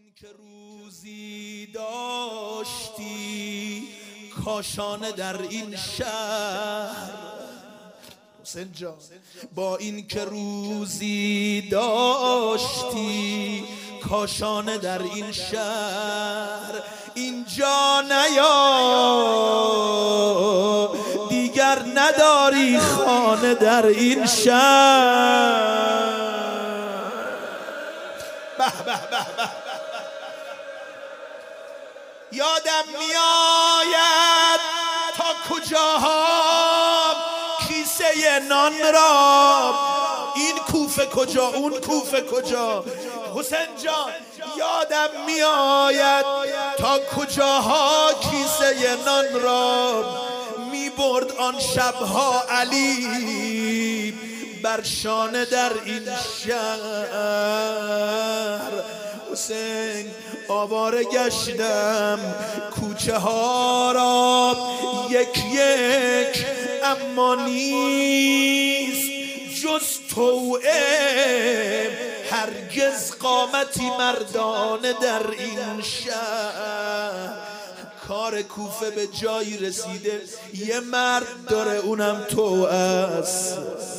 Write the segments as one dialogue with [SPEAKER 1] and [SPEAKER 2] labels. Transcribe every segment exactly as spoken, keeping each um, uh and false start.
[SPEAKER 1] که روزی داشتی کاشانه در این شهر، حسین جان با این که روزی داشتی کاشانه در این شهر، اینجا نیا دیگر نداری خانه در این شهر. به به به به یادم میآید تا کجاها کیسه نان را، این کوفه کجا اون کوفه کجا. حسین جان یادم میآید تا کجاها کیسه نان را می برد آن شبها علی بر شانه در این شهر. حسین آواره گشتم کوچه ها را یک یک، اما نیست جز توئه هرگز قامتی مردانه در این شهر. کار کوفه به جایی رسیده یه مرد داره اونم تو است.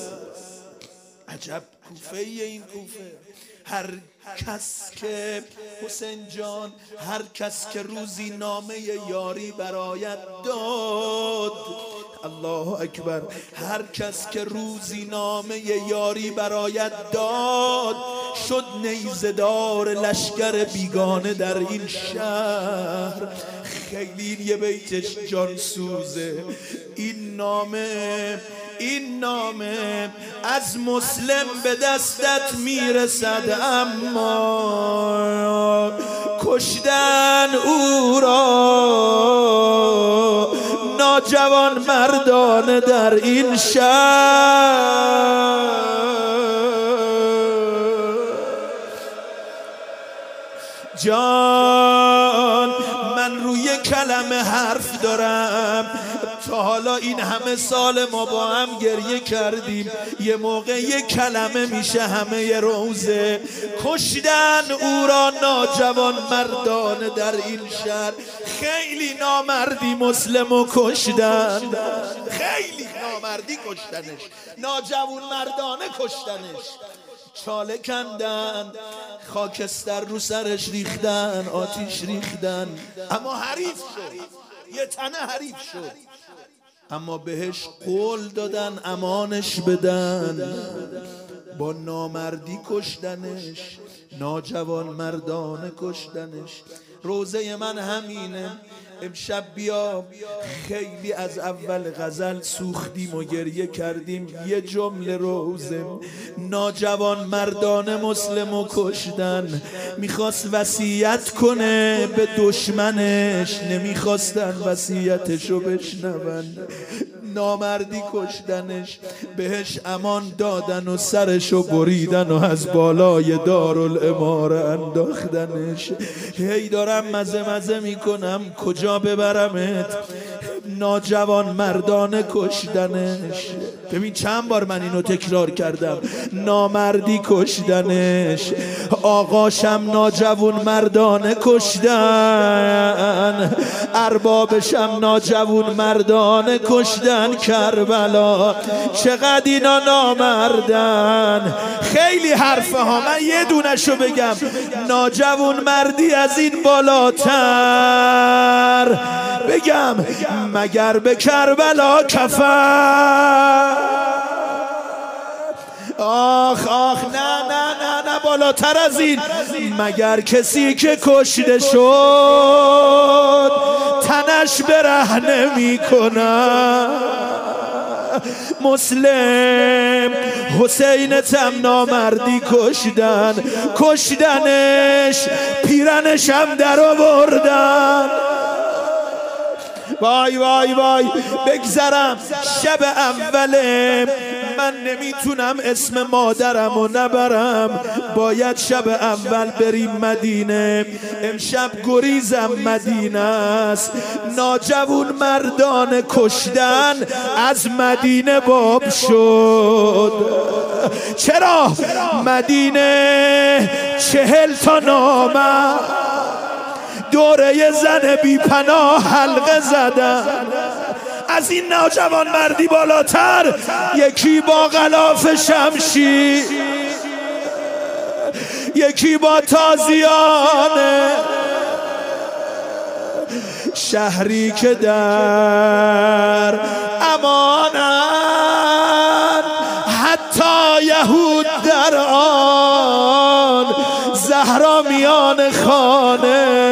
[SPEAKER 1] عجب کوفه ای این کوفه. هر کس که حسین جان هر کس که روزی نامه یاری برایت داد، الله اکبر، هر کس که روزی نامه یاری برایت داد شد نیزدار لشکر بیگانه در این شهر. خیلی یه بیتش جان سوزه. این نامه این نامه از مسلم به دستت میرسد، اما کشتن او را ناجوان مردانه در این شهر. جان من روی کلمه حرف دارم. تا حالا این همه سال ما با هم گریه کردیم، یه موقع یه کلمه میشه همه یه روزه. کشتن او را ناجوان مردانه در این شهر. خیلی نامردی مسلمو کشتن، خیلی نامردی کشتنش، ناجوان مردانه کشتنش. چاله کندن، خاکستر رو سرش ریختن، آتیش ریختن، اما حریف شد، یه تنه حریف شد. اما بهش قول دادن امانش بدن، با نامردی کشتنش، ناجوان مردانه کشتنش. روزه من همینه. امشب بیا، خیلی از اول غزل سوختیم و گریه کردیم. یه جمله روزه، ناجوان مردانه مسلمو کشتن. میخواست وصیت کنه به دشمنش، نمیخواستن وصیتشو بشنون، نامردی کشتنش. بهش امان دادن و سرشو بریدن و از بالای دارالاماره انداختنش. هی دارم مزه مزه میکنم کجا ببرمت. ناجوان مردانه کشتنش. ببین چند بار من اینو تکرار کردم، نامردی کشتنش. آقاشم ناجوان مردانه کشتن، اربابشم ناجوان مردانه کشتن. کربلا چقدر اینا نامردن. خیلی حرفه ها، من یه دونشو بگم. ناجوان مردی از این بالاتر بگم مگر به کربلا کفر. آخ آخ نه نه نه نه، بالاتر از این. مگر کسی که کشته شد تنش برهنه میکنن. مسلم حسین تم نامردی کشتن، کشتنش، پیرنش هم در آوردن. وای وای وای بگذرم شب اوله، من نمیتونم اسم مادرم رو نبرم، باید شب اول بریم مدینه. امشب گریزم مدینه است. ناجوان مردان کشتن از مدینه باب شد. چرا؟ مدینه چهل تا نامه دوره زن بی پناه حلقه زدن. از این نوجوان مردی بالاتر یکی با غلاف شمشیر، یکی با تازیانه. شهری که در امانن، حتی یهود در آن، زهرا میان خانه.